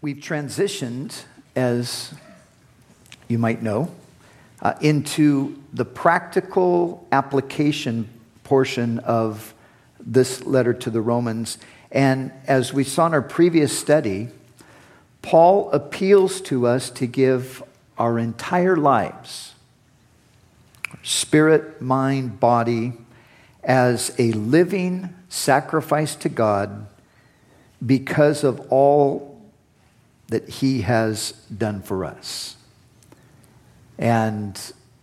We've transitioned, as you might know, into the practical application portion of this letter to the Romans. And as we saw in our previous study, Paul appeals to us to give our entire lives, spirit, mind, body, as a living sacrifice to God because of all that he has done for us. And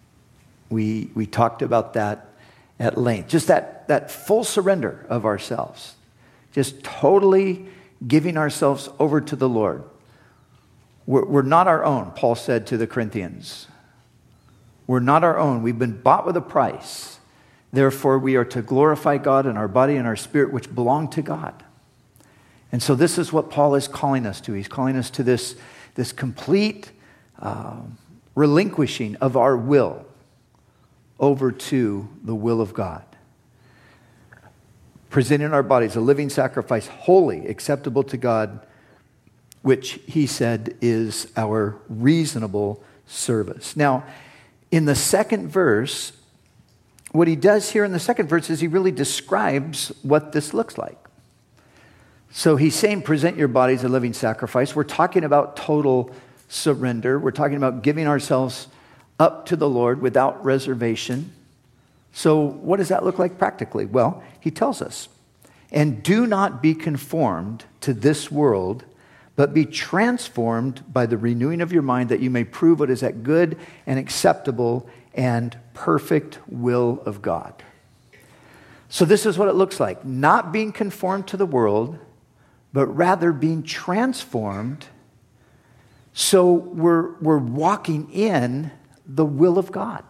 we talked about that at length. Just that full surrender of ourselves. Just totally giving ourselves over to the Lord. We're not our own, Paul said to the Corinthians. We're not our own. We've been bought with a price. Therefore, we are to glorify God in our body and our spirit, which belong to God. And so this is what Paul is calling us to. He's calling us to this complete relinquishing of our will over to the will of God. Presenting our bodies a living sacrifice, holy, acceptable to God, which he said is our reasonable service. Now, in the second verse, what he does here in the second verse is he really describes what this looks like. So he's saying, present your bodies a living sacrifice. We're talking about total surrender. We're talking about giving ourselves up to the Lord without reservation. So what does that look like practically? Well, he tells us, and do not be conformed to this world, but be transformed by the renewing of your mind, that you may prove what is that good and acceptable and perfect will of God. So this is what it looks like. Not being conformed to the world, but rather being transformed so we're walking in the will of God.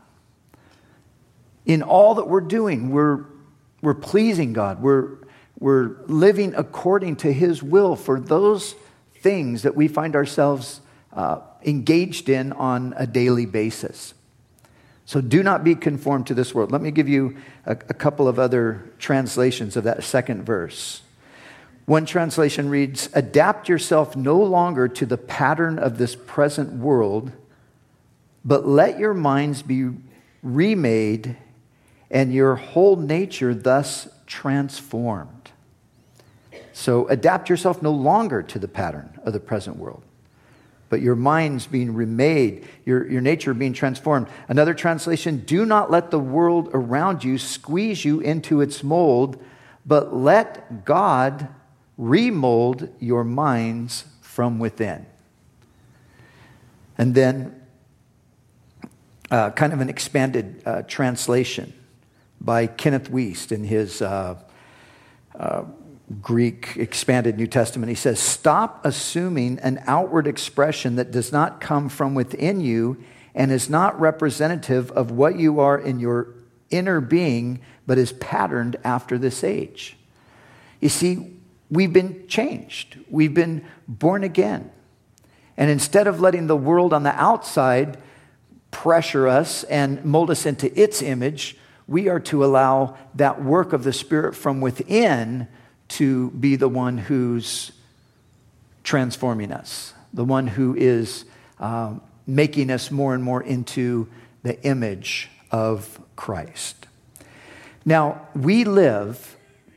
In all that we're doing, we're pleasing God. We're living according to his will for those things that we find ourselves engaged in on a daily basis. So do not be conformed to this world. Let me give you a couple of other translations of that second verse. One translation reads, adapt yourself no longer to the pattern of this present world, but let your minds be remade and your whole nature thus transformed. So adapt yourself no longer to the pattern of the present world, but your minds being remade, your nature being transformed. Another translation, do not let the world around you squeeze you into its mold, but let God remold your minds from within. And then kind of an expanded translation by Kenneth Wuest in his Greek expanded New Testament. He says, stop assuming an outward expression that does not come from within you and is not representative of what you are in your inner being, but is patterned after this age. You see, we've been changed. We've been born again. And instead of letting the world on the outside pressure us and mold us into its image, we are to allow that work of the Spirit from within to be the one who's transforming us, the one who is making us more and more into the image of Christ. Now, we live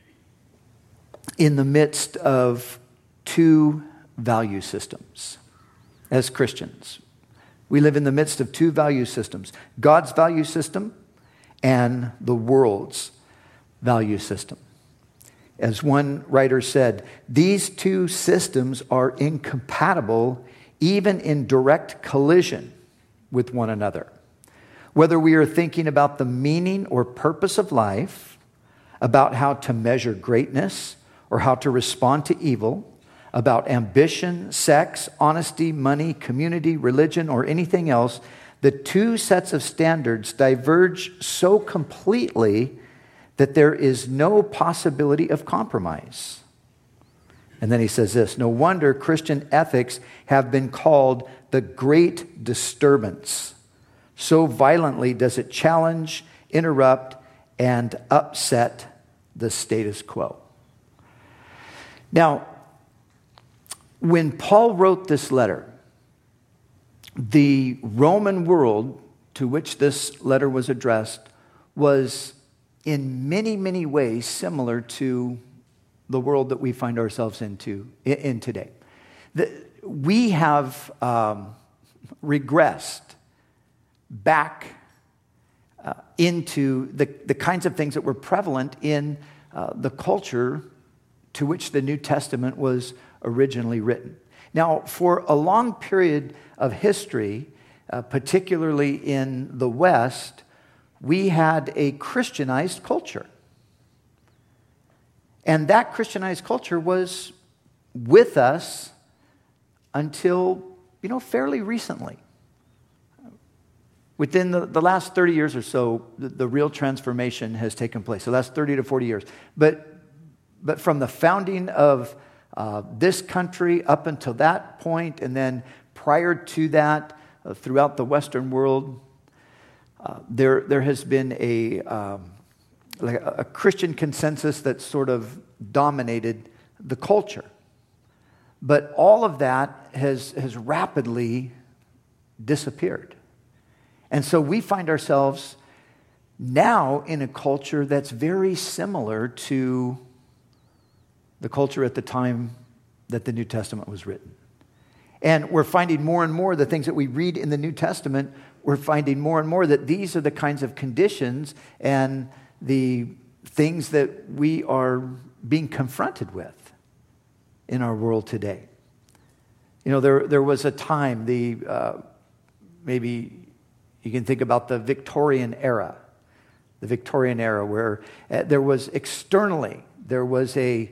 in the midst of two value systems as Christians. We live in the midst of two value systems, God's value system and the world's value system. As one writer said, these two systems are incompatible even in direct collision with one another. Whether we are thinking about the meaning or purpose of life, about how to measure greatness, or how to respond to evil, about ambition, sex, honesty, money, community, religion, or anything else, the two sets of standards diverge so completely that there is no possibility of compromise. And then he says this, no wonder Christian ethics have been called the great disturbance. So violently does it challenge, interrupt, and upset the status quo. Now, When Paul wrote this letter, the Roman world to which this letter was addressed was in many, many ways similar to the world that we find ourselves in today. We have regressed back into the kinds of things that were prevalent in the culture to which the New Testament was originally written. Now, for a long period of history, particularly in the West, we had a Christianized culture. And that Christianized culture was with us until, fairly recently. Within the last 30 years or so, the real transformation has taken place. The last 30 to 40 years. But from the founding of this country up until that point, and then prior to that, throughout the Western world, there has been a Christian consensus that sort of dominated the culture. But all of that has rapidly disappeared. And so we find ourselves now in a culture that's very similar to the culture at the time that the New Testament was written. And we're finding more and more the things that we read in the New Testament, we're finding more and more that these are the kinds of conditions and the things that we are being confronted with in our world today. There was a time, maybe you can think about the Victorian era, where there was externally, there was a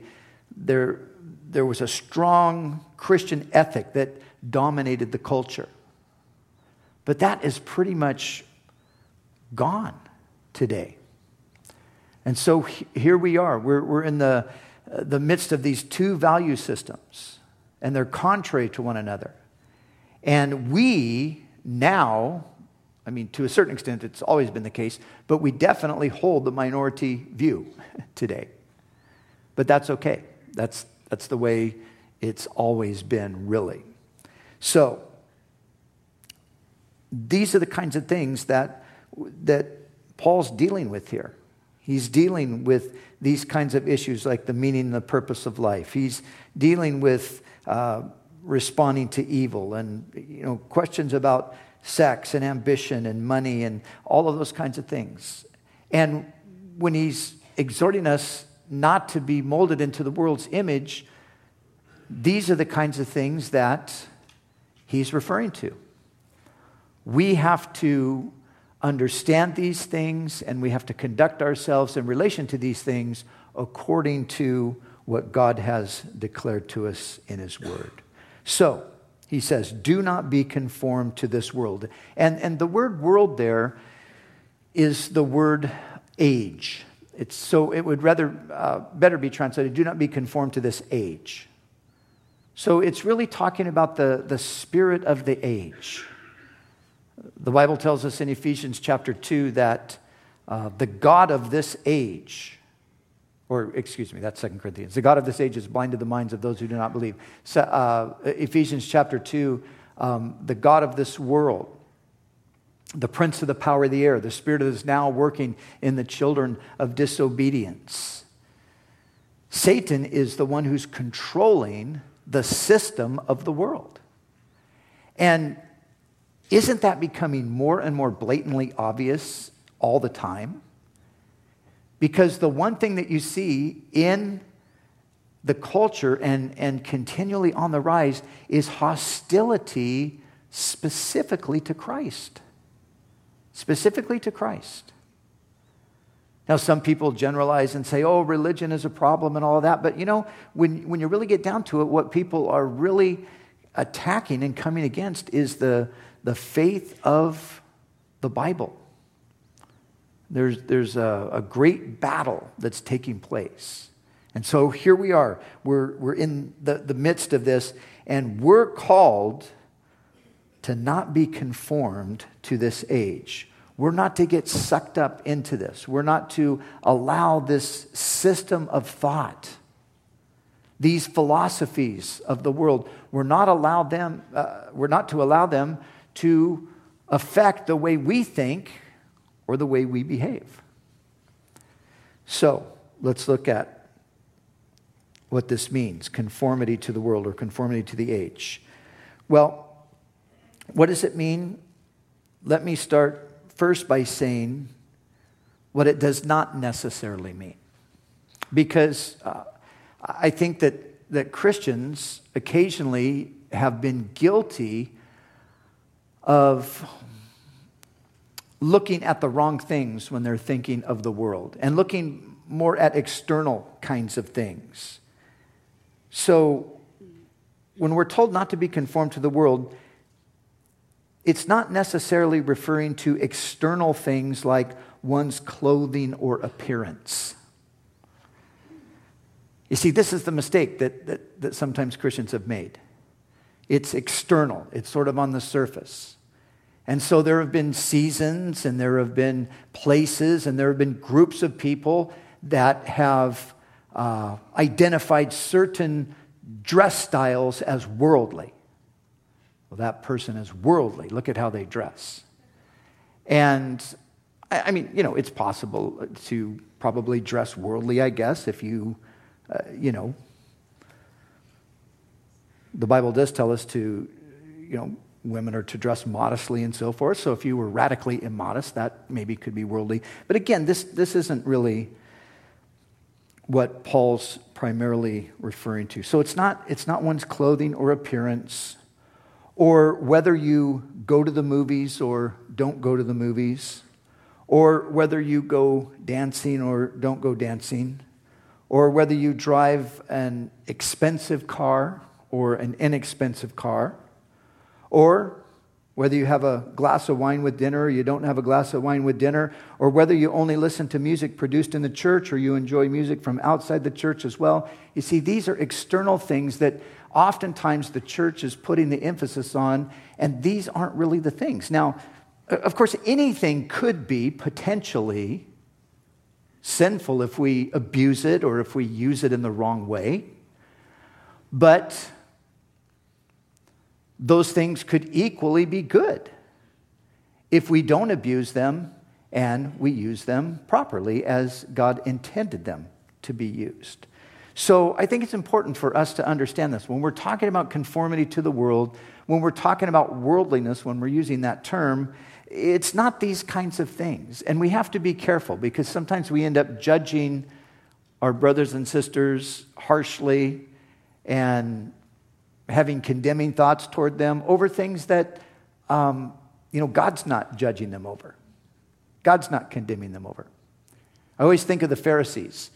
strong Christian ethic that dominated the culture. But that is pretty much gone today. And so here we are. We're in the midst of these two value systems, and they're contrary to one another. And we now, to a certain extent, it's always been the case, but we definitely hold the minority view today. But that's okay. That's the way it's always been, really. So, these are the kinds of things that Paul's dealing with here. He's dealing with these kinds of issues like the meaning and the purpose of life. He's dealing with responding to evil and questions about sex and ambition and money and all of those kinds of things. And when he's exhorting us not to be molded into the world's image, these are the kinds of things that he's referring to. We have to understand these things, and we have to conduct ourselves in relation to these things according to what God has declared to us in His Word. So, he says, do not be conformed to this world. And the word world there is the word age. It would better be translated, do not be conformed to this age. So it's really talking about the spirit of the age. The Bible tells us in Ephesians chapter 2 that the God of this age, that's 2 Corinthians. The God of this age is blind to the minds of those who do not believe. So, Ephesians chapter 2, the God of this world, the prince of the power of the air, the spirit that is now working in the children of disobedience. Satan is the one who's controlling the system of the world. And isn't that becoming more and more blatantly obvious all the time? Because the one thing that you see in the culture and continually on the rise is hostility specifically to Christ. Specifically to Christ. Now, some people generalize and say, oh, religion is a problem and all of that. But, when you really get down to it, what people are really attacking and coming against is the faith of the Bible. There's a great battle that's taking place. And so here we are. We're in the midst of this, and we're called to not be conformed to this age. We're not to get sucked up into this. We're not to allow this system of thought these philosophies of the world. We're not to allow them to affect the way we think or the way we behave. So, let's look at what this means, conformity to the world or conformity to the age. Well, what does it mean? Let me start first by saying what it does not necessarily mean. Because I think that Christians occasionally have been guilty of looking at the wrong things when they're thinking of the world and looking more at external kinds of things. So when we're told not to be conformed to the world, it's not necessarily referring to external things like one's clothing or appearance. You see, this is the mistake that sometimes Christians have made. It's external. It's sort of on the surface. And so there have been seasons and there have been places and there have been groups of people that have identified certain dress styles as worldly. Well, that person is worldly. Look at how they dress. And I mean, it's possible to probably dress worldly, I guess, if you, the Bible does tell us to, women are to dress modestly and so forth. So if you were radically immodest, that maybe could be worldly. But again, this isn't really what Paul's primarily referring to. So it's not one's clothing or appearance, or whether you go to the movies or don't go to the movies, or whether you go dancing or don't go dancing, or whether you drive an expensive car or an inexpensive car, or whether you have a glass of wine with dinner or you don't have a glass of wine with dinner, or whether you only listen to music produced in the church or you enjoy music from outside the church as well. You see, these are external things that oftentimes the church is putting the emphasis on, and these aren't really the things. Now, of course, anything could be potentially sinful if we abuse it or if we use it in the wrong way. But those things could equally be good if we don't abuse them and we use them properly as God intended them to be used. So I think it's important for us to understand this. When we're talking about conformity to the world, when we're talking about worldliness, when we're using that term, it's not these kinds of things. And we have to be careful because sometimes we end up judging our brothers and sisters harshly and having condemning thoughts toward them over things that, God's not judging them over. God's not condemning them over. I always think of the Pharisees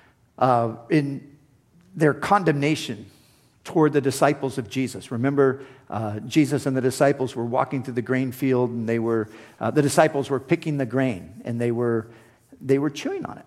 in their condemnation toward the disciples of Jesus. Remember, Jesus and the disciples were walking through the grain field, and the disciples were picking the grain, and they were chewing on it.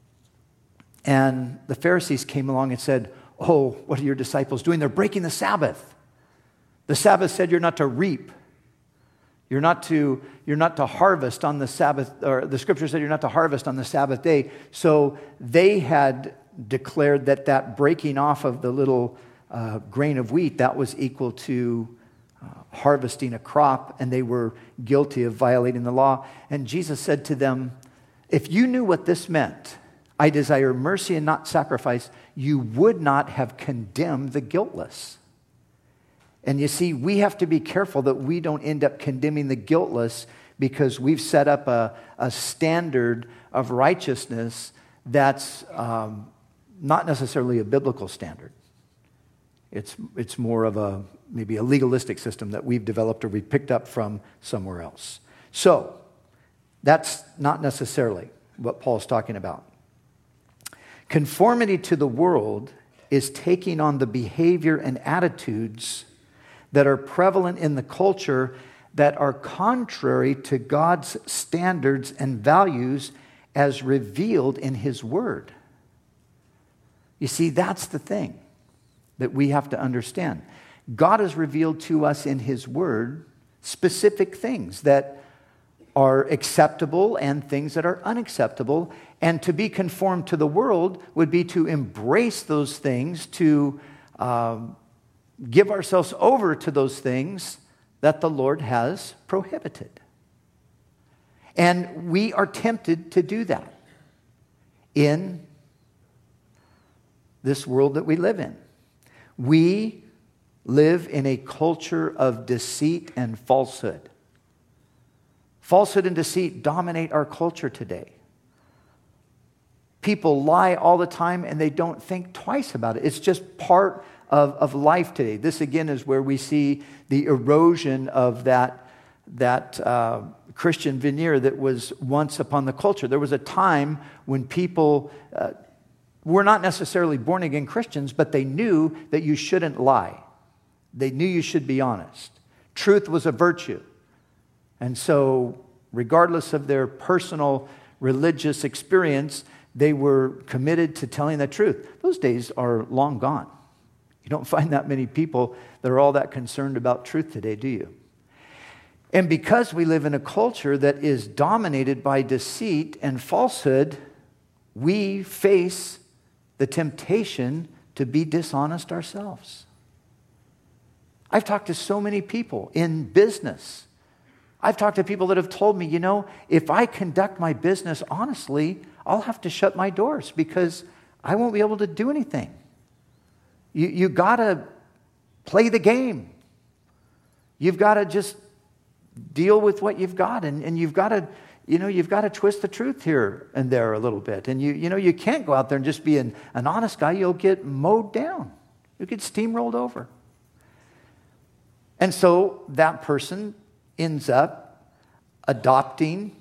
And the Pharisees came along and said, "Oh, what are your disciples doing? They're breaking the Sabbath. The Sabbath said you're not to reap. You're not to harvest on the Sabbath, or the scripture said you're not to harvest on the Sabbath day." So they had declared that breaking off of the little grain of wheat, that was equal to harvesting a crop, and they were guilty of violating the law. And Jesus said to them, "If you knew what this meant, 'I desire mercy and not sacrifice,' you would not have condemned the guiltless." And you see, we have to be careful that we don't end up condemning the guiltless because we've set up a standard of righteousness that's not necessarily a biblical standard. It's more of maybe a legalistic system that we've developed or we picked up from somewhere else. So that's not necessarily what Paul's talking about. Conformity to the world is taking on the behavior and attitudes that are prevalent in the culture that are contrary to God's standards and values as revealed in His Word. You see, that's the thing that we have to understand. God has revealed to us in His Word specific things that are acceptable and things that are unacceptable. And to be conformed to the world would be to embrace those things, to give ourselves over to those things that the Lord has prohibited. And we are tempted to do that in this world that we live in. We live in a culture of deceit and falsehood. Falsehood and deceit dominate our culture today. People lie all the time and they don't think twice about it. It's just part of life today. This again is where we see the erosion of that Christian veneer that was once upon the culture. There was a time when people were not necessarily born again Christians, but they knew that you shouldn't lie. They knew you should be honest. Truth was a virtue. And so, regardless of their personal religious experience, they were committed to telling the truth. Those days are long gone. You don't find that many people that are all that concerned about truth today, do you? And because we live in a culture that is dominated by deceit and falsehood, we face the temptation to be dishonest ourselves. I've talked to so many people in business. I've talked to people that have told me, if I conduct my business honestly, I'll have to shut my doors because I won't be able to do anything. You got to play the game. You've got to just deal with what you've got, and you've got to twist the truth here and there a little bit. And you can't go out there and just be an honest guy. You'll get mowed down. You'll get steamrolled over. And so that person ends up adopting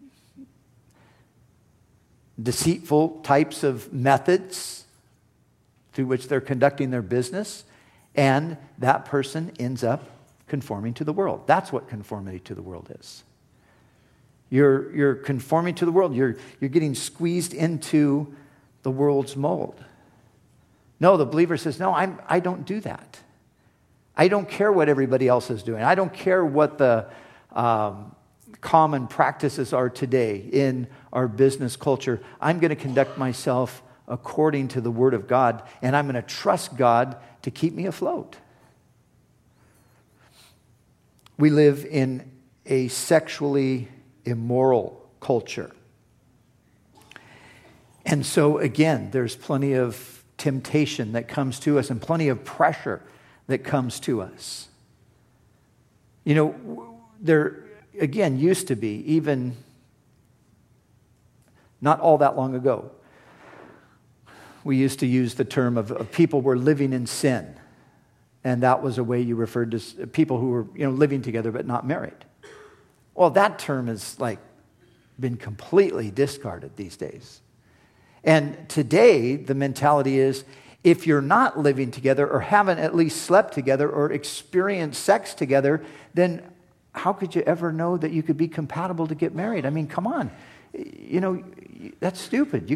deceitful types of methods through which they're conducting their business, and that person ends up conforming to the world. That's what conformity to the world is. You're conforming to the world. You're getting squeezed into the world's mold. No, the believer says, no, I don't do that. I don't care what everybody else is doing. I don't care what the common practices are today in our business culture. I'm going to conduct myself according to the Word of God, and I'm going to trust God to keep me afloat. We live in a sexually immoral culture. And so, again, there's plenty of temptation that comes to us and plenty of pressure that comes to us. There, again, used to be, even not all that long ago, we used to use the term of people were living in sin. And that was a way you referred to people who were living together but not married. Well, that term has been completely discarded these days. And today, the mentality is, if you're not living together or haven't at least slept together or experienced sex together, then how could you ever know that you could be compatible to get married? I mean, come on. That's stupid.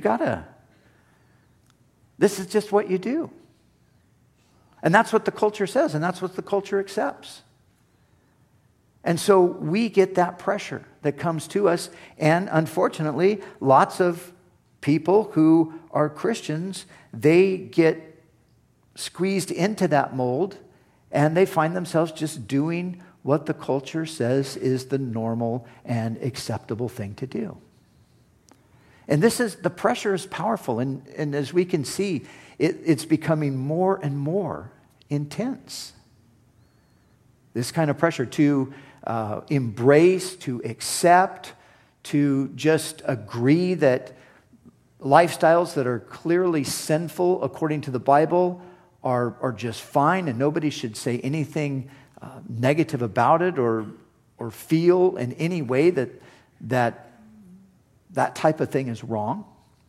This is just what you do. And that's what the culture says, and that's what the culture accepts. And so we get that pressure that comes to us, and unfortunately, lots of people who are Christians, they get squeezed into that mold, and they find themselves just doing what the culture says is the normal and acceptable thing to do. And the pressure is powerful, and as we can see, it's becoming more and more intense. This kind of pressure to embrace, to accept, to just agree that lifestyles that are clearly sinful according to the Bible are just fine, and nobody should say anything negative about it or feel in any way that type of thing is wrong.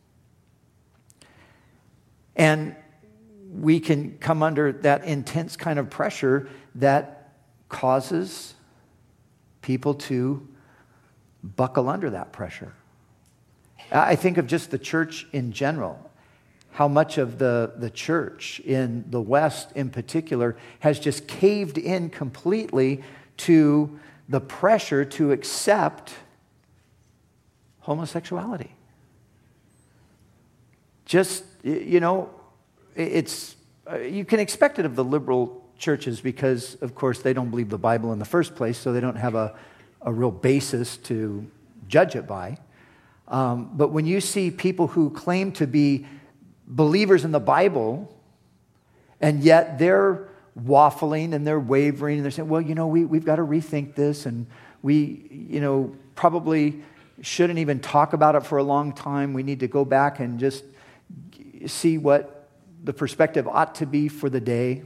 And we can come under that intense kind of pressure that causes people to buckle under that pressure. I think of just the church in general, how much of the church in the West in particular has just caved in completely to the pressure to accept homosexuality. just, it's you can expect it of the liberal churches because, of course, they don't believe the Bible in the first place, so they don't have a real basis to judge it by. But when you see people who claim to be believers in the Bible, and yet they're waffling and they're wavering and they're saying, well, we've got to rethink this, and we, probably shouldn't even talk about it for a long time. We need to go back and just see what the perspective ought to be for the day.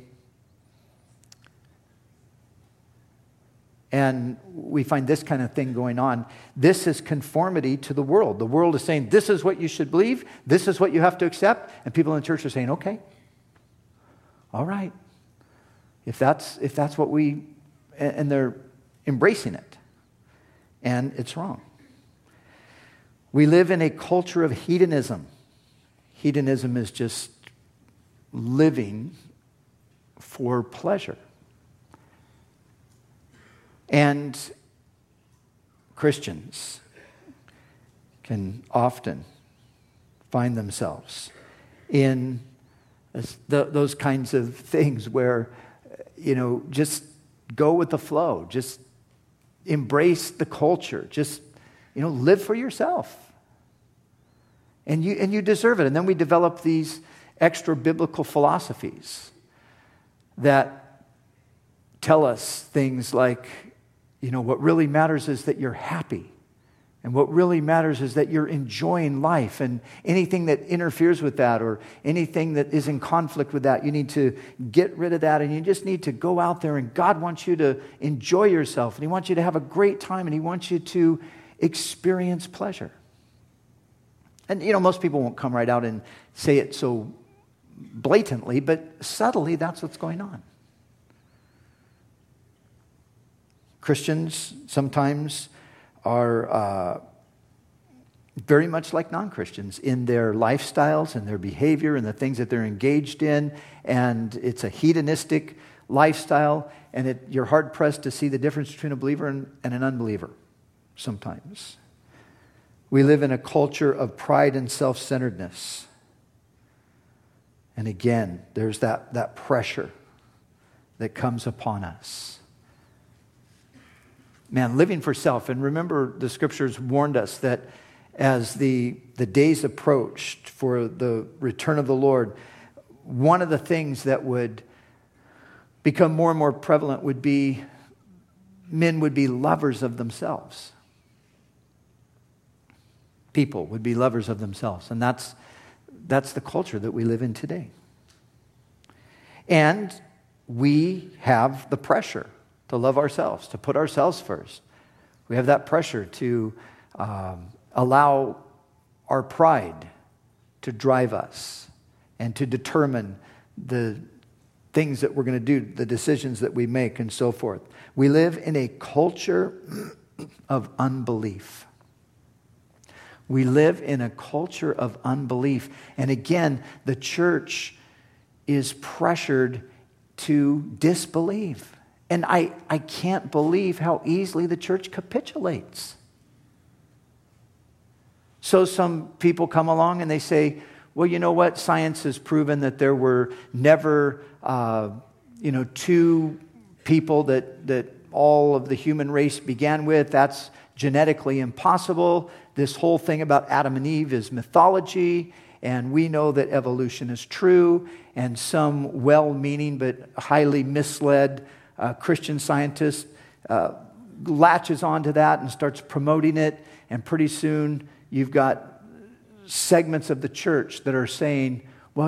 And we find this kind of thing going on. This is conformity to the world. The world is saying, this is what you should believe. This is what you have to accept. And people in the church are saying, okay, all right. If that's what and they're embracing it. And it's wrong. We live in a culture of hedonism. Hedonism is just living for pleasure. And Christians can often find themselves in those kinds of things where, just go with the flow. Just embrace the culture. Just, live for yourself. And you deserve it. And then we develop these extra biblical philosophies that tell us things like, what really matters is that you're happy. And what really matters is that you're enjoying life. And anything that interferes with that or anything that is in conflict with that, you need to get rid of that. And you just need to go out there. And God wants you to enjoy yourself. And He wants you to have a great time. And He wants you to experience pleasure. And, most people won't come right out and say it so blatantly. But subtly, that's what's going on. Christians sometimes are very much like non-Christians in their lifestyles and their behavior and the things that they're engaged in. And it's a hedonistic lifestyle. And you're hard-pressed to see the difference between a believer and an unbeliever sometimes. We live in a culture of pride and self-centeredness. And again, there's that pressure that comes upon us. Man, living for self. And remember, the Scriptures warned us that as the days approached for the return of the Lord, one of the things that would become more and more prevalent would be men would be lovers of themselves. People would be lovers of themselves. And that's the culture that we live in today. And we have the pressure to love ourselves, to put ourselves first. We have that pressure to allow our pride to drive us and to determine the things that we're going to do, the decisions that we make, and so forth. We live in a culture of unbelief. We live in a culture of unbelief. And again, the church is pressured to disbelieve. And I can't believe how easily the church capitulates. So some people come along and they say, well, you know what? Science has proven that there were never, two people that all of the human race began with. That's genetically impossible. This whole thing about Adam and Eve is mythology. And we know that evolution is true. And some well-meaning but highly misled Christian scientist latches onto that and starts promoting it, and pretty soon you've got segments of the church that are saying, well,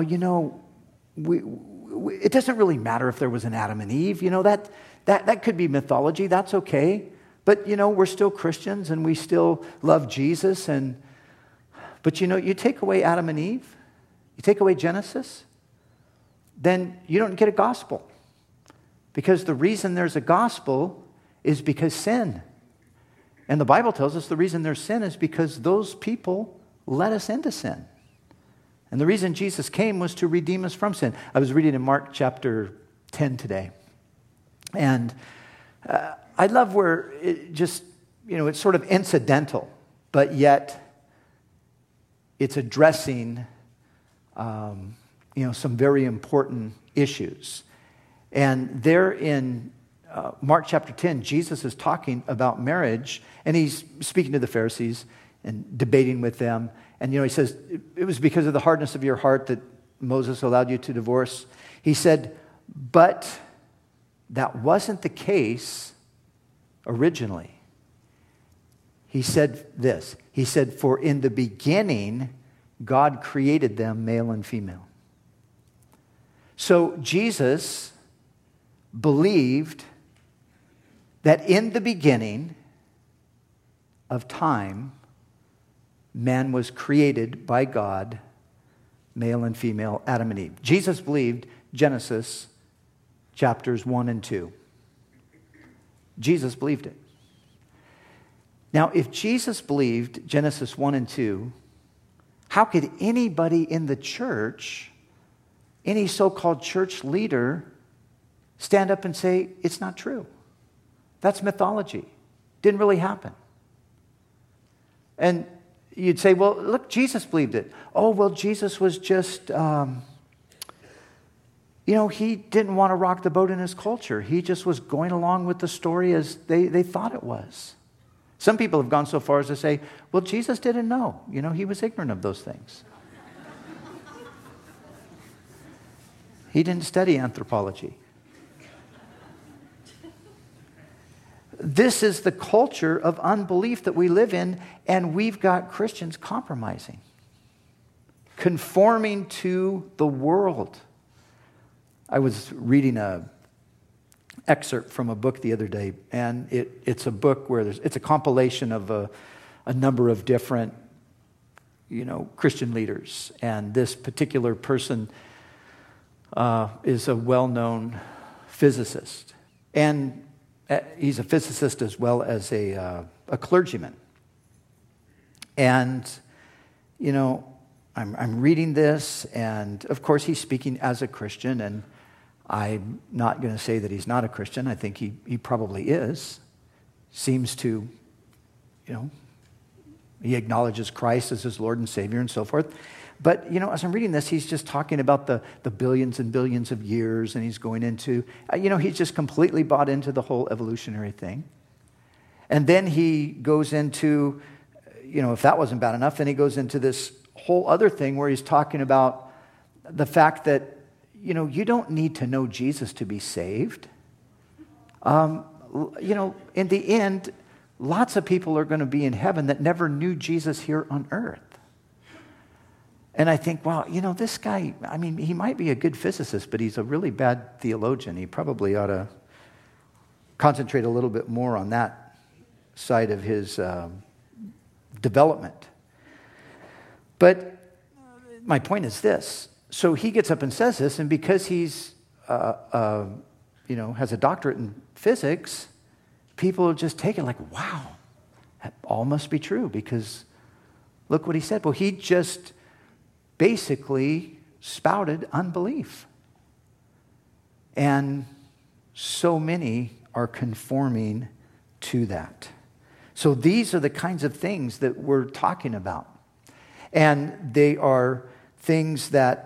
it doesn't really matter if there was an Adam and Eve. That could be mythology. That's okay. But, we're still Christians and we still love Jesus. But you take away Adam and Eve, you take away Genesis, then you don't get a gospel. Because the reason there's a gospel is because sin. And the Bible tells us the reason there's sin is because those people led us into sin. And the reason Jesus came was to redeem us from sin. I was reading in Mark chapter 10 today. And I love where it just, it's sort of incidental, but yet it's addressing some very important issues. And there in Mark chapter 10, Jesus is talking about marriage, and he's speaking to the Pharisees and debating with them. And, he says, it was because of the hardness of your heart that Moses allowed you to divorce. He said, but that wasn't the case originally. He said this. He said, for in the beginning, God created them male and female. So Jesus believed that in the beginning of time, man was created by God, male and female, Adam and Eve. Jesus believed Genesis chapters 1 and 2. Jesus believed it. Now, if Jesus believed Genesis 1 and 2, how could anybody in the church, any so-called church leader, stand up and say, it's not true? That's mythology. Didn't really happen. And you'd say, well, look, Jesus believed it. Oh, well, Jesus was just, he didn't want to rock the boat in his culture. He just was going along with the story as they thought it was. Some people have gone so far as to say, well, Jesus didn't know. He was ignorant of those things. He didn't study anthropology. This is the culture of unbelief that we live in, and we've got Christians compromising, conforming to the world. I was reading an excerpt from a book the other day, and it's a book where it's a compilation of a number of different, Christian leaders. And this particular person is a well-known physicist, and he's a physicist as well as a clergyman. And, I'm reading this, and of course he's speaking as a Christian, and I'm not going to say that he's not a Christian. I think he probably is. Seems to, he acknowledges Christ as his Lord and Savior and so forth. But, as I'm reading this, he's just talking about the billions and billions of years, and he's going into, he's just completely bought into the whole evolutionary thing. And then he goes into, if that wasn't bad enough, then he goes into this whole other thing where he's talking about the fact that, you don't need to know Jesus to be saved. In the end, lots of people are going to be in heaven that never knew Jesus here on earth. And I think, wow, this guy, he might be a good physicist, but he's a really bad theologian. He probably ought to concentrate a little bit more on that side of his development. But my point is this. So he gets up and says this, and because he's, has a doctorate in physics, people just take it like, wow, that all must be true, because look what he said. Well, he just basically spouted unbelief. And so many are conforming to that. So these are the kinds of things that we're talking about. And they are things that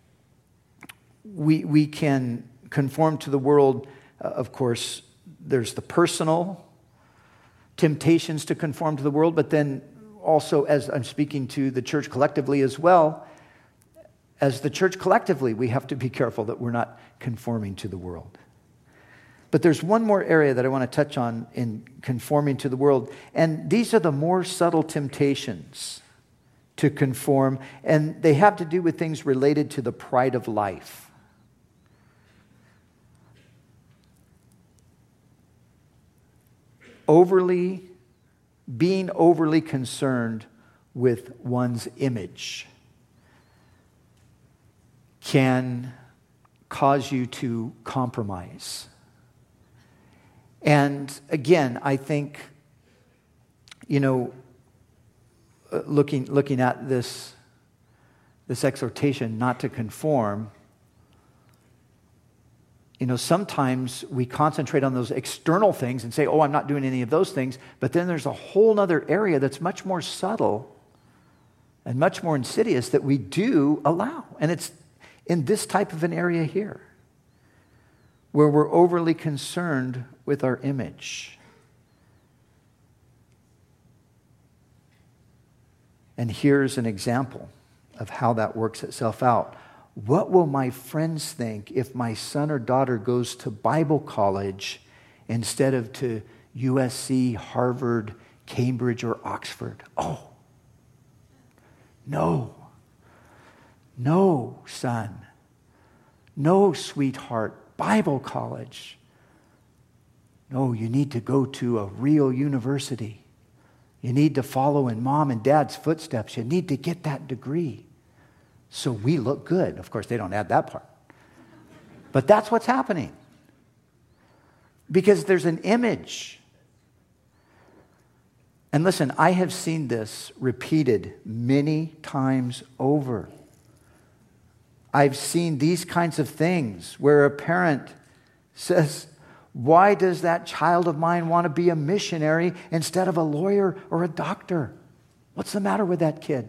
we can conform to the world. Of course, there's the personal temptations to conform to the world, but then also, as I'm speaking to the church collectively as well, as the church collectively, we have to be careful that we're not conforming to the world. But there's one more area that I want to touch on in conforming to the world, and these are the more subtle temptations to conform, and they have to do with things related to the pride of life. Being overly concerned with one's image can cause you to compromise. And again, I think, looking at this exhortation not to conform, sometimes we concentrate on those external things and say, oh, I'm not doing any of those things. But then there's a whole other area that's much more subtle and much more insidious that we do allow. And it's in this type of an area here, where we're overly concerned with our image. And here's an example of how that works itself out. What will my friends think if my son or daughter goes to Bible college instead of to USC, Harvard, Cambridge, or Oxford? Oh, no. No, son. No, sweetheart. Bible college. No, you need to go to a real university. You need to follow in mom and dad's footsteps. You need to get that degree. So we look good. Of course, they don't add that part. But that's what's happening. Because there's an image. And listen, I have seen this repeated many times over. I've seen these kinds of things where a parent says, why does that child of mine want to be a missionary instead of a lawyer or a doctor? What's the matter with that kid?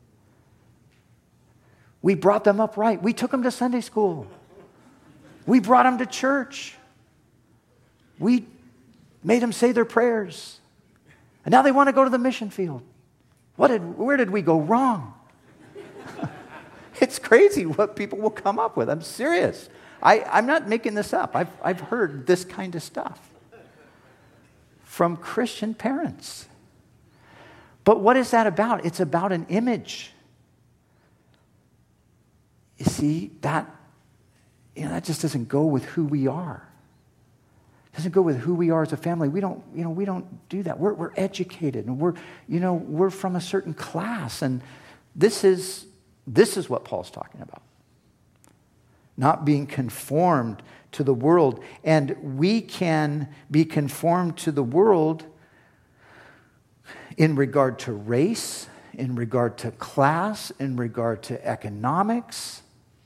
We brought them up right. We took them to Sunday school. We brought them to church. We made them say their prayers. And now they want to go to the mission field. Where did we go wrong? It's crazy what people will come up with. I'm serious. I'm not making this up. I've heard this kind of stuff from Christian parents. But what is that about? It's about an image. You see, that just doesn't go with who we are. It doesn't go with who we are as a family. We don't do that. We're educated, and we're from a certain class, and this is what Paul's talking about. Not being conformed to the world. And we can be conformed to the world in regard to race, in regard to class, in regard to economics.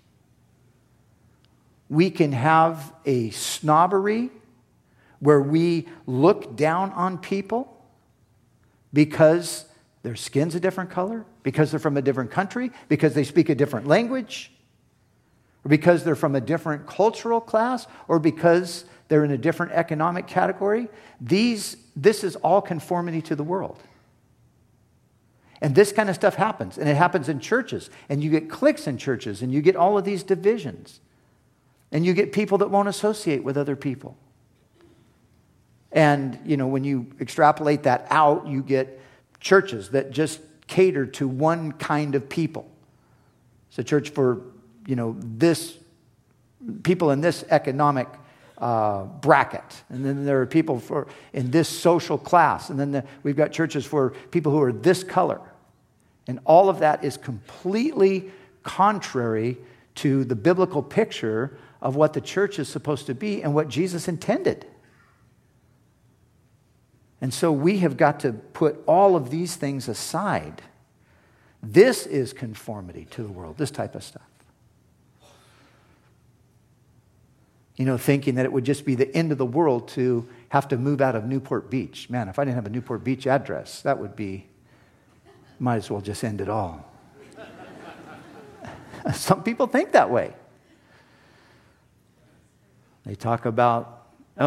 We can have a snobbery where we look down on people because their skin's a different color, because they're from a different country, because they speak a different language, or because they're from a different cultural class, or because they're in a different economic category. This is all conformity to the world. And this kind of stuff happens, and it happens in churches, and you get cliques in churches, and you get all of these divisions, and you get people that won't associate with other people. And, when you extrapolate that out, you get churches that just cater to one kind of people. It's a church for this people in this economic bracket, and then there are people in this social class, and then we've got churches for people who are this color, and all of that is completely contrary to the biblical picture of what the church is supposed to be and what Jesus intended. And so we have got to put all of these things aside. This is conformity to the world, this type of stuff. Thinking that it would just be the end of the world to have to move out of Newport Beach. Man, if I didn't have a Newport Beach address, might as well just end it all. Some people think that way. They talk about,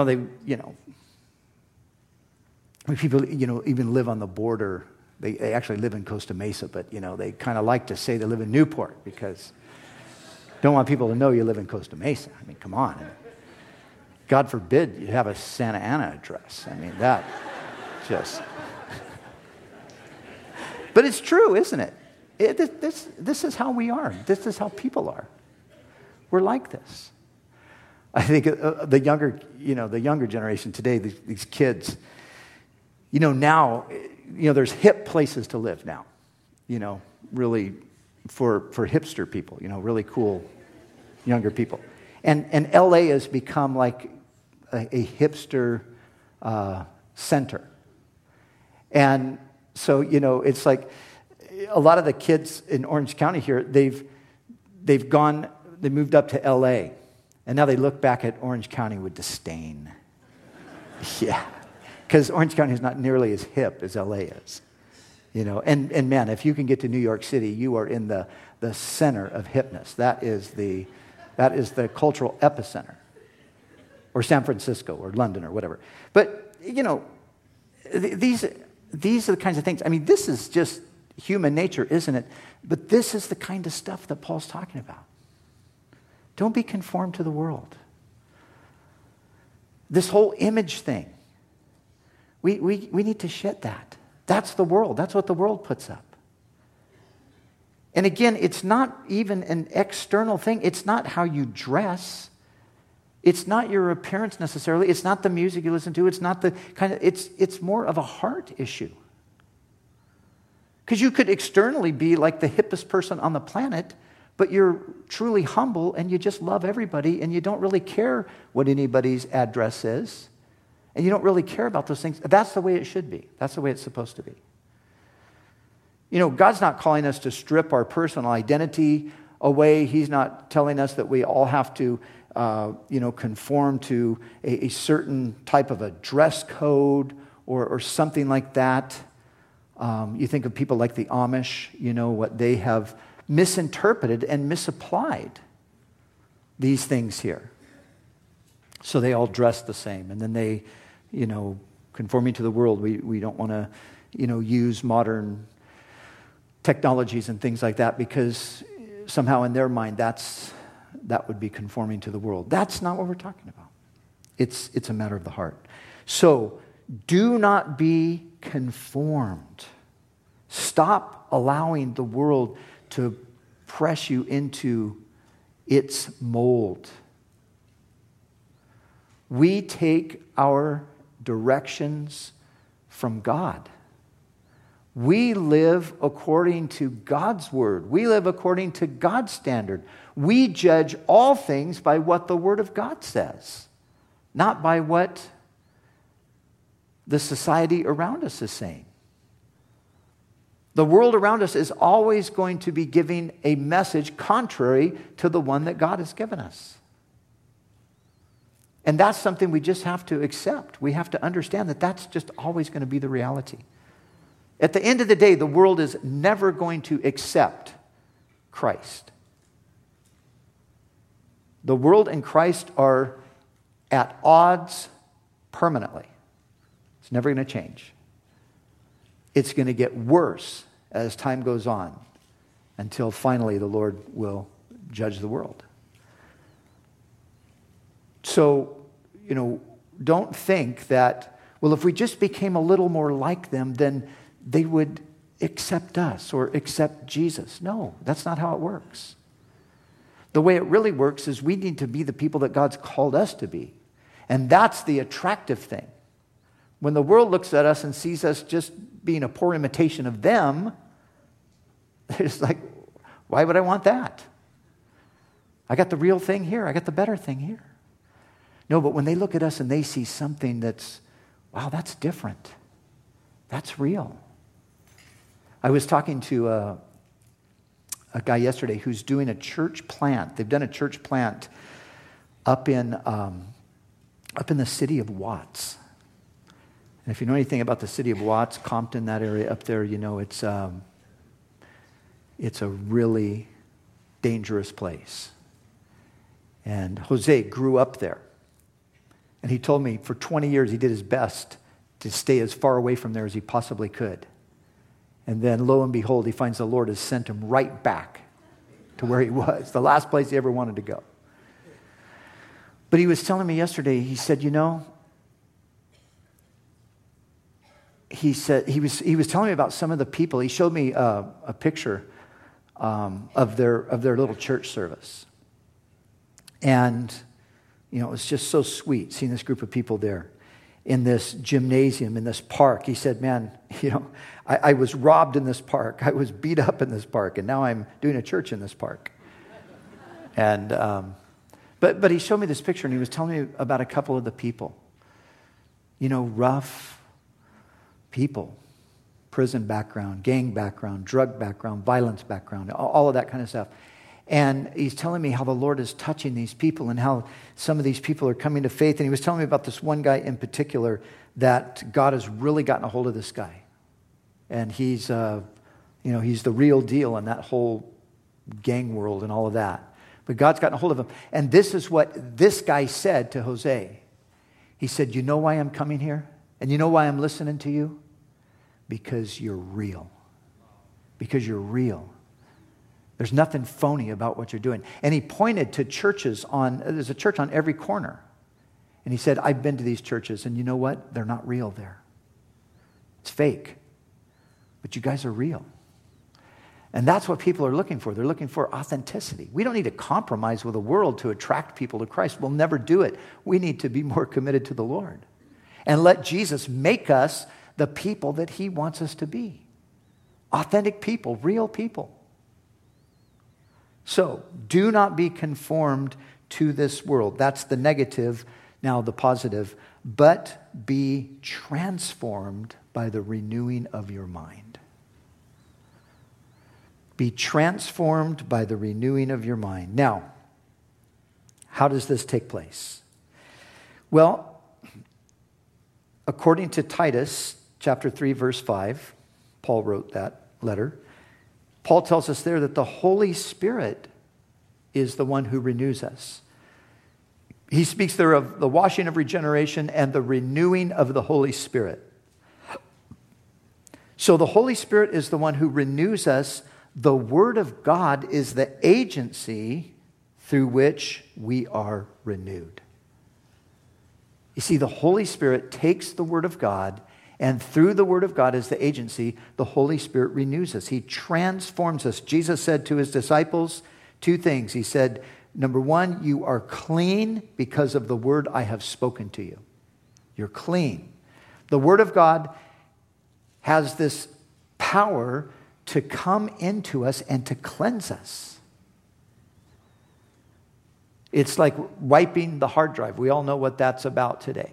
people, even live on the border. They actually live in Costa Mesa, but, they kind of like to say they live in Newport because don't want people to know you live in Costa Mesa. I mean, come on. God forbid you have a Santa Ana address. I mean, that just... But it's true, isn't it? This is how we are. This is how people are. We're like this. I think the younger generation today, these kids, now, there's hip places to live now, really for hipster people, really cool younger people. And LA has become like a hipster center. And so, it's like a lot of the kids in Orange County here, they moved up to LA. And now they look back at Orange County with disdain. Yeah. Because Orange County is not nearly as hip as LA is. And man, if you can get to New York City, you are in the center of hipness. That is the cultural epicenter. Or San Francisco or London or whatever. But, these are the kinds of things. I mean, this is just human nature, isn't it? But this is the kind of stuff that Paul's talking about. Don't be conformed to the world. This whole image thing, we need to shed that. That's the world. That's what the world puts up. And again, it's not even an external thing. It's not how you dress. It's not your appearance necessarily. It's not the music you listen to. It's not the it's more of a heart issue. Because you could externally be like the hippest person on the planet, but you're truly humble and you just love everybody and you don't really care what anybody's address is. And you don't really care about those things. That's the way it should be. That's the way it's supposed to be. God's not calling us to strip our personal identity away. He's not telling us that we all have to conform to a certain type of a dress code or something like that. You think of people like the Amish, what they have misinterpreted and misapplied these things here. So they all dress the same. And then they, conforming to the world, we don't want to, use modern technologies and things like that because somehow in their mind that would be conforming to the world. That's not what we're talking about. It's a matter of the heart. So do not be conformed. Stop allowing the world to press you into its mold. We take our directions from God. We live according to God's word. We live according to God's standard. We judge all things by what the Word of God says, not by what the society around us is saying. The world around us is always going to be giving a message contrary to the one that God has given us. And that's something we just have to accept. We have to understand that that's just always going to be the reality. At the end of the day, the world is never going to accept Christ. The world and Christ are at odds permanently. It's never going to change. It's going to get worse as time goes on until finally the Lord will judge the world. So, don't think that, well, if we just became a little more like them, then they would accept us or accept Jesus. No, that's not how it works. The way it really works is we need to be the people that God's called us to be. And that's the attractive thing. When the world looks at us and sees us just being a poor imitation of them, it's like, why would I want that? I got the real thing here. I got the better thing here. No, but when they look at us and they see something that's, wow, that's different. That's real. I was talking to a guy yesterday who's doing a church plant. They've done a church plant up in the city of Watts. And if you know anything about the city of Watts, Compton, that area up there, it's a really dangerous place. And Jose grew up there. And he told me for 20 years he did his best to stay as far away from there as he possibly could. And then lo and behold, he finds the Lord has sent him right back to where he was, the last place he ever wanted to go. But he was telling me yesterday, he said, he was telling me about some of the people. He showed me a picture of their little church service. And, it was just so sweet seeing this group of people there in this gymnasium, in this park. He said, man, I was robbed in this park. I was beat up in this park, and now I'm doing a church in this park. And but he showed me this picture, and he was telling me about a couple of the people. Rough people, prison background, gang background, drug background, violence background, all of that kind of stuff. And he's telling me how the Lord is touching these people and how some of these people are coming to faith. And he was telling me about this one guy in particular that God has really gotten a hold of this guy. And he's the real deal in that whole gang world and all of that. But God's gotten a hold of him. And this is what this guy said to Jose. He said, you know why I'm coming here? And you know why I'm listening to you? Because you're real. Because you're real. There's nothing phony about what you're doing. And he pointed to churches there's a church on every corner. And he said, I've been to these churches, and you know what? They're not real there. It's fake. But you guys are real. And that's what people are looking for. They're looking for authenticity. We don't need to compromise with the world to attract people to Christ. We'll never do it. We need to be more committed to the Lord. And let Jesus make us the people that he wants us to be. Authentic people, real people. So, do not be conformed to this world. That's the negative. Now the positive. But be transformed by the renewing of your mind. Be transformed by the renewing of your mind. Now, how does this take place? Well, according to Titus chapter 3, verse 5, Paul wrote that letter. Paul tells us there that the Holy Spirit is the one who renews us. He speaks there of the washing of regeneration and the renewing of the Holy Spirit. So the Holy Spirit is the one who renews us. The Word of God is the agency through which we are renewed. You see, the Holy Spirit takes the Word of God, and through the Word of God as the agency, the Holy Spirit renews us. He transforms us. Jesus said to his disciples two things. He said, number one, you are clean because of the word I have spoken to you. You're clean. The Word of God has this power to come into us and to cleanse us. It's like wiping the hard drive. We all know what that's about today.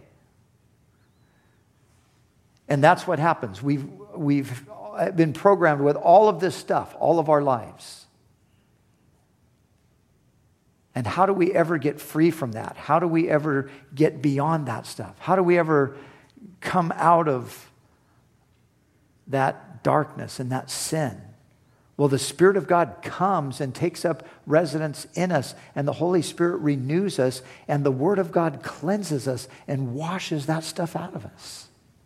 And that's what happens. We've been programmed with all of this stuff all of our lives. And how do we ever get free from that? How do we ever get beyond that stuff? How do we ever come out of that darkness and that sin? Well, the Spirit of God comes and takes up residence in us, and the Holy Spirit renews us, and the Word of God cleanses us and washes that stuff out of us.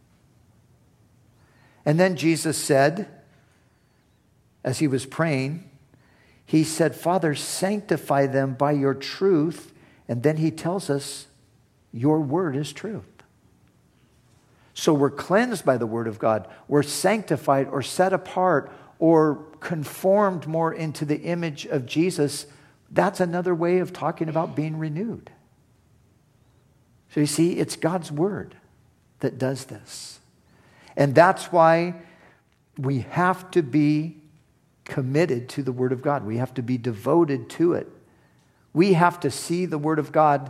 And then Jesus said, as he was praying, he said, Father, sanctify them by your truth. And then he tells us, your word is truth. So we're cleansed by the Word of God. We're sanctified or set apart or conformed more into the image of Jesus. That's another way of talking about being renewed. So you see, it's God's Word that does this. And that's why we have to be committed to the Word of God. We have to be devoted to it. We have to see the Word of God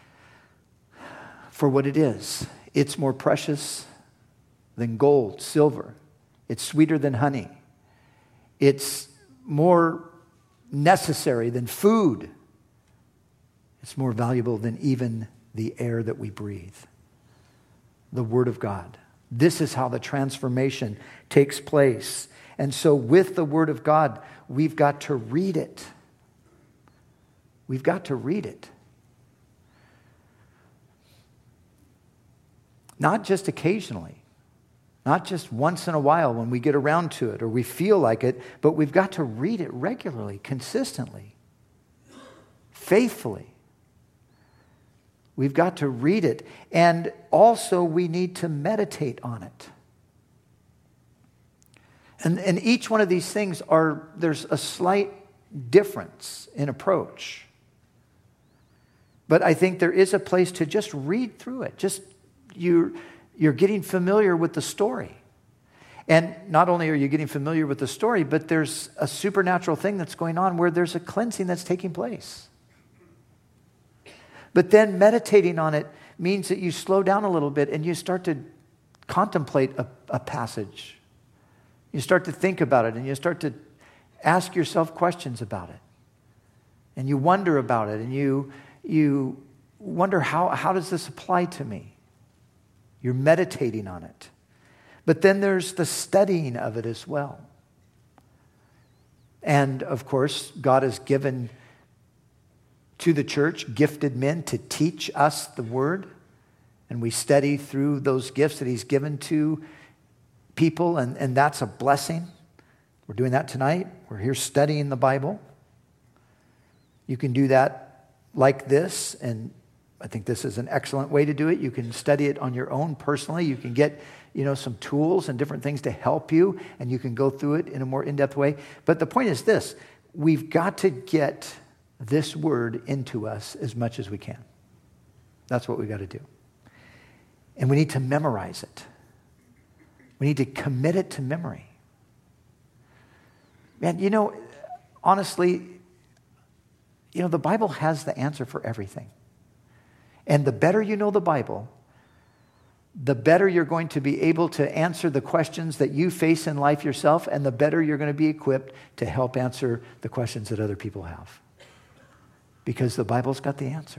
for what it is. It's more precious than gold, silver. It's sweeter than honey. It's more necessary than food. It's more valuable than even the air that we breathe. The Word of God. This is how the transformation takes place. And so with the Word of God, we've got to read it. We've got to read it. Not just occasionally. Not just once in a while when we get around to it or we feel like it, but we've got to read it regularly, consistently, faithfully. We've got to read it. And also we need to meditate on it. And each one of these things there's a slight difference in approach. But I think there is a place to just read through it. Just you're getting familiar with the story. And not only are you getting familiar with the story, but there's a supernatural thing that's going on where there's a cleansing that's taking place. But then meditating on it means that you slow down a little bit and you start to contemplate a passage. You start to think about it and you start to ask yourself questions about it. And you wonder about it and you wonder how does this apply to me? You're meditating on it. But then there's the studying of it as well. And of course, God has given to the church gifted men to teach us the Word. And we study through those gifts that He's given to people, and that's a blessing. We're doing that tonight. We're here studying the Bible. You can do that like this, and I think this is an excellent way to do it. You can study it on your own personally. You can get, some tools and different things to help you, and you can go through it in a more in-depth way. But the point is this: we've got to get this Word into us as much as we can. That's what we've got to do. And we need to memorize it. We need to commit it to memory. Man, honestly, the Bible has the answer for everything. And the better you know the Bible, the better you're going to be able to answer the questions that you face in life yourself, and the better you're going to be equipped to help answer the questions that other people have. Because the Bible's got the answer.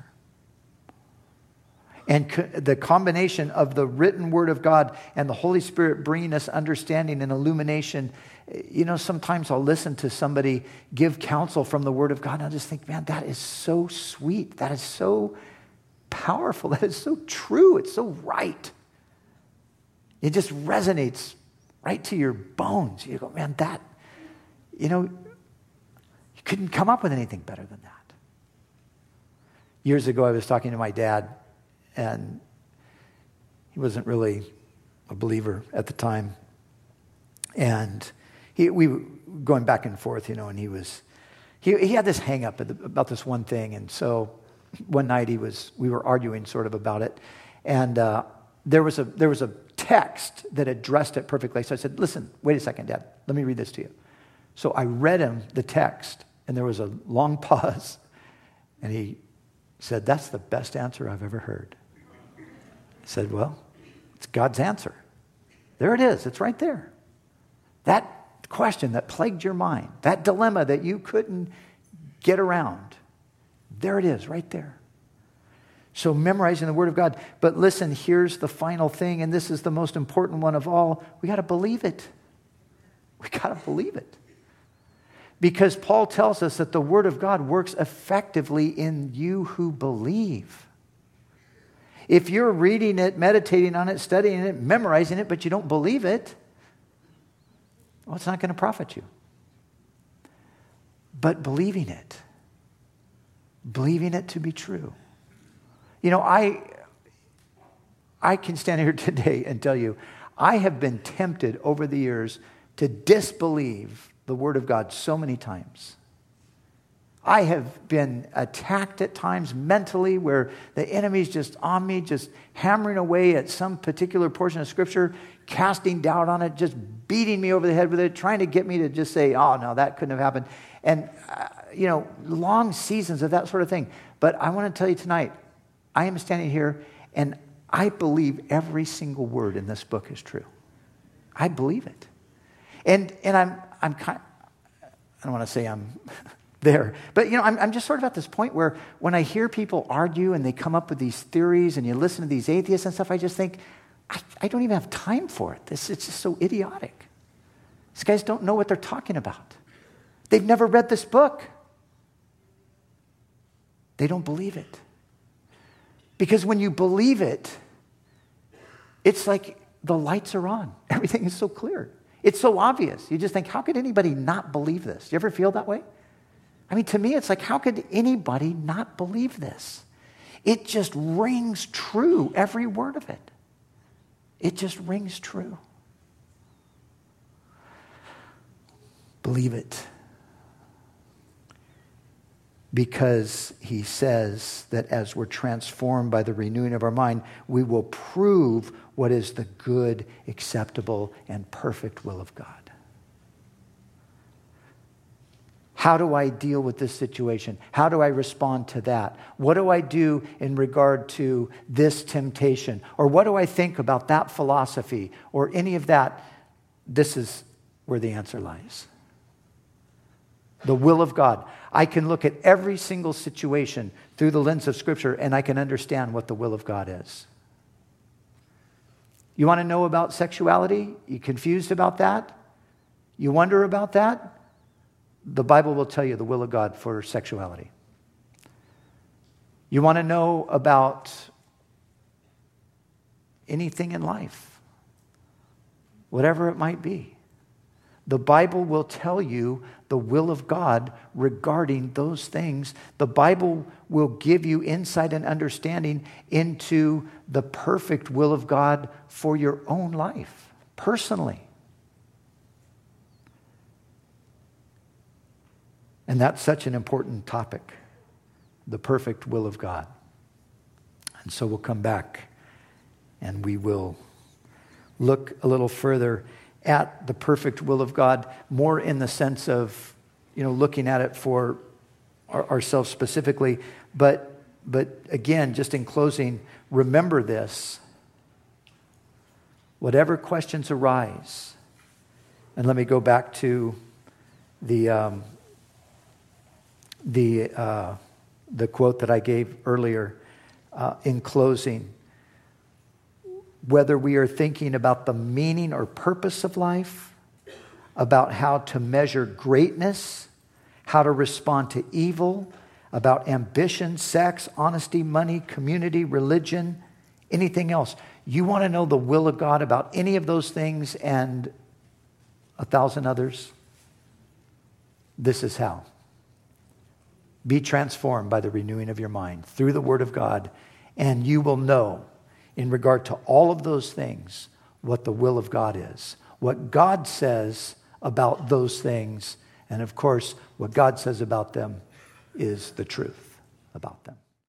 And the combination of the written Word of God and the Holy Spirit bringing us understanding and illumination. Sometimes I'll listen to somebody give counsel from the Word of God, and I'll just think, man, that is so sweet. That is so powerful. That is so true. It's so right. It just resonates right to your bones. You go, man, that, you couldn't come up with anything better than that. Years ago, I was talking to my dad, and he wasn't really a believer at the time. And we were going back and forth, and he had this hang up about this one thing. And so one night we were arguing sort of about it. And there was a text that addressed it perfectly. So I said, listen, wait a second, Dad, let me read this to you. So I read him the text, and there was a long pause. And he said, that's the best answer I've ever heard. I said, well, it's God's answer. There it is. It's right there. That question that plagued your mind, that dilemma that you couldn't get around, there it is, right there. So memorizing the Word of God. But listen, here's the final thing, and this is the most important one of all. We got to believe it. We got to believe it. Because Paul tells us that the Word of God works effectively in you who believe. If you're reading it, meditating on it, studying it, memorizing it, but you don't believe it, well, it's not going to profit you. But believing it to be true. I can stand here today and tell you, I have been tempted over the years to disbelieve the Word of God so many times. I have been attacked at times mentally where the enemy's just on me, just hammering away at some particular portion of Scripture, casting doubt on it, just beating me over the head with it, trying to get me to just say, oh, no, that couldn't have happened. And, long seasons of that sort of thing. But I want to tell you tonight, I am standing here and I believe every single word in this book is true. I believe it. And I'm kind, I don't want to say I'm there. But, I'm just sort of at this point where when I hear people argue and they come up with these theories and you listen to these atheists and stuff, I just think, I don't even have time for it. It's just so idiotic. These guys don't know what they're talking about. They've never read this book. They don't believe it. Because when you believe it, it's like the lights are on. Everything is so clear. It's so obvious. You just think, how could anybody not believe this? Do you ever feel that way? To me, it's like, how could anybody not believe this? It just rings true, every word of it. It just rings true. Believe it. Because he says that as we're transformed by the renewing of our mind, we will prove what is the good, acceptable, and perfect will of God. How do I deal with this situation? How do I respond to that? What do I do in regard to this temptation? Or what do I think about that philosophy or any of that? This is where the answer lies. The will of God. I can look at every single situation through the lens of Scripture and I can understand what the will of God is. You want to know about sexuality? You confused about that? You wonder about that? The Bible will tell you the will of God for sexuality. You want to know about anything in life, whatever it might be. The Bible will tell you the will of God regarding those things. The Bible will give you insight and understanding into the perfect will of God for your own life, personally. And that's such an important topic, the perfect will of God. And so we'll come back and we will look a little further at the perfect will of God, more in the sense of, looking at it for ourselves specifically. But again, just in closing, remember this. Whatever questions arise, and let me go back to the quote that I gave earlier in closing. Whether we are thinking about the meaning or purpose of life, about how to measure greatness, how to respond to evil, about ambition, sex, honesty, money, community, religion, anything else. You want to know the will of God about any of those things and 1,000 others? This is how. Be transformed by the renewing of your mind through the Word of God, and you will know, in regard to all of those things, what the will of God is, what God says about those things, and of course, what God says about them is the truth about them.